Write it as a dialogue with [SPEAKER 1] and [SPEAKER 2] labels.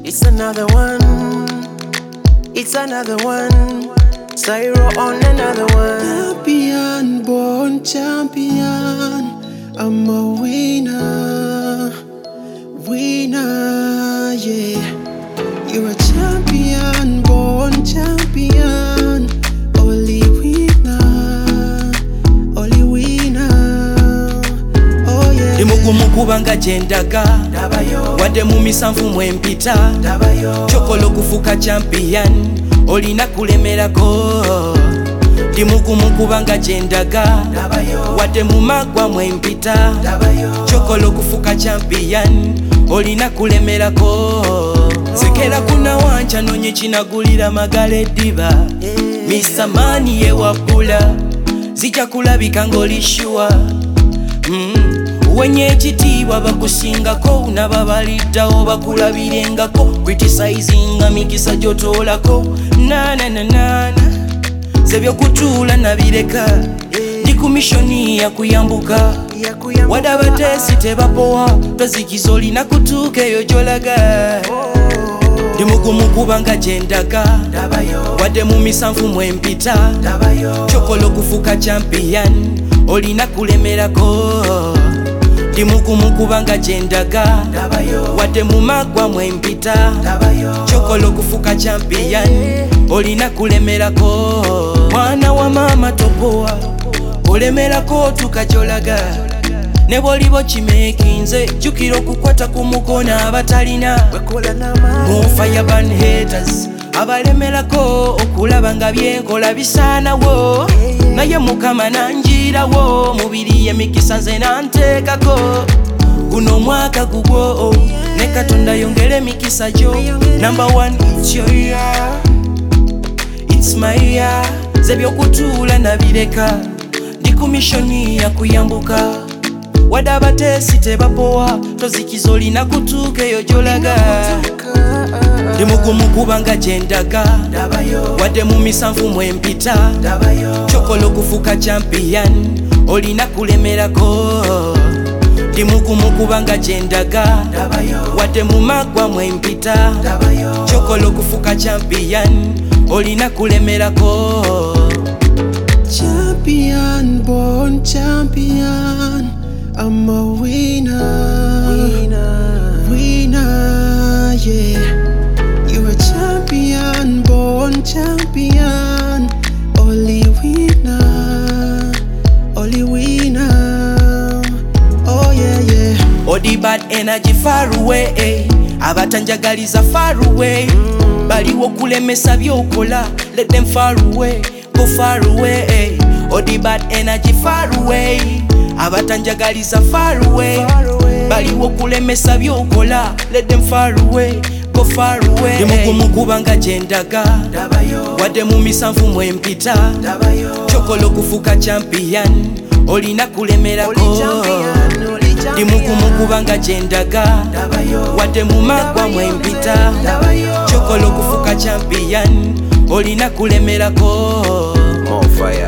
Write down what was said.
[SPEAKER 1] It's another one. It's another one. Syro on another one.
[SPEAKER 2] Champion, born champion. I'm a winner. Winner, yeah. You're a champion, born champion. Only winner. Only winner. Oh yeah.
[SPEAKER 3] Dimukubanga jendaga wadde mu misanvu mwempita chokola okufuuka champion olina kulemerako. Dimukubanga jendaga wadde mu maggwa mwempita chokola okufuuka champion olina kulemerako. Sekera kunawanca nonye kinagulira magala eddiba Mr. Mani yewabbula zijja kulabika ng'oli sure. Wenye ekitiibwa bakusingako nababaliddawo bakulabirengako criticizinga mikisa gyotoolako nananana zebyokutuula nabireka ndi ku mishoni yakuyambuka wadde abateesi tebapowa tozikiza olina kutuuka eyo gyolaga. Ndi mugumu kubanga gyendaga wadde mu misanvu mwempita chokola okufuuka champion olina kulemerako. Ndi mugumu kubanga gyendaga wadde mu maggwa mwempita chokola okufuuka champion olina kulemerako. Mwana wa mama topowa olemerako tukajolaga ne bw'oliba kimeekinze jjukira okukwata ku mukono abatalina mu fireburn haters abalemerako okulaba nga byenkola bisaanawo naye mukama nanjirawo mubiri y'emikisa nze nanteekako. Guno omwaka gugwo ne Katonda yongera emikisa gyo. Number one, it's your year, it's my year. Zebyokutuula nabireka ndi ku mishoni yakuyambuka wadde abateesi tebapowa tozikiza olina kutuuka eyo gyolaga. Ndi mugumu kubanga gyendaga wadde mu misanvu mwempita chokola okufuuka champion olina kulemerako. Ndi mugumu kubanga gyendaga wadde mu maggwa mwempita chokola okufuuka champion olina kulemerako.
[SPEAKER 2] Champion, born champion. I'm a winner. Winner, yeah. You're a champion, born champion. Only winner. Only winner. Oh yeah, yeah.
[SPEAKER 3] Odi bad energy far away abatanjagaliza far away baliwo kulemesa byokola let them far away go far away. Odi bad energy far away abatanjagaliza far away baliwo kulemesa byokola let them far away go far away. Ndi mugumu kubanga gyendaga wadde mu misanvu mwempita chokola okufuuka champion olina kulemerako. Ndi mugumu kubanga gyendaga wadde mu maggwa mwempita chokola okufuuka champion olina kulemerako.
[SPEAKER 1] More fire.